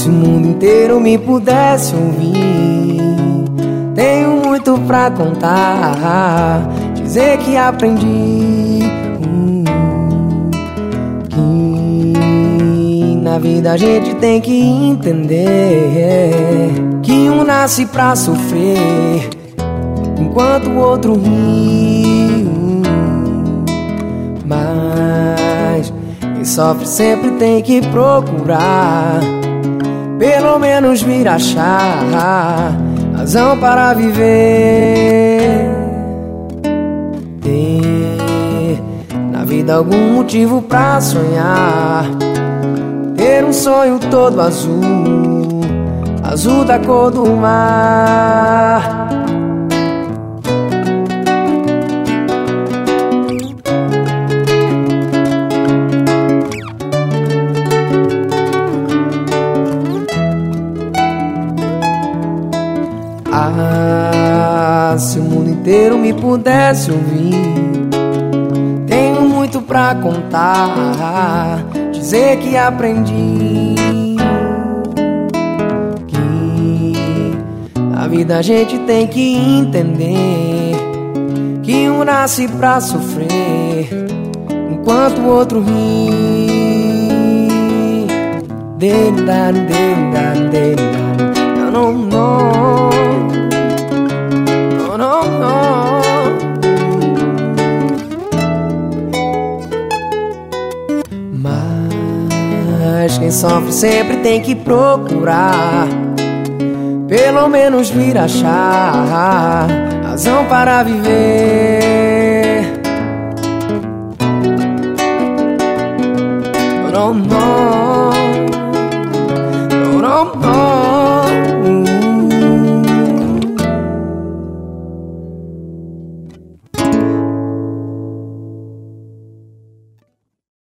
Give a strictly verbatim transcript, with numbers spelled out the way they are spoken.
Se o mundo inteiro me pudesse ouvir, tenho muito pra contar, dizer que aprendi hum, que na vida a gente tem que entender que um nasce pra sofrer enquanto o outro ri hum, mas quem sofre sempre tem que procurar pelo menos vir achar razão para viver, ter na vida algum motivo pra sonhar, ter um sonho todo azul, azul da cor do mar. Ah, se o mundo inteiro me pudesse ouvir, tenho muito pra contar, dizer que aprendi que na vida a gente tem que entender que um nasce pra sofrer enquanto o outro ri. Denda, denda, denda. Não, não, não, não, não. Mas quem sofre sempre tem que procurar pelo menos vir achar razão para viver. Não, não.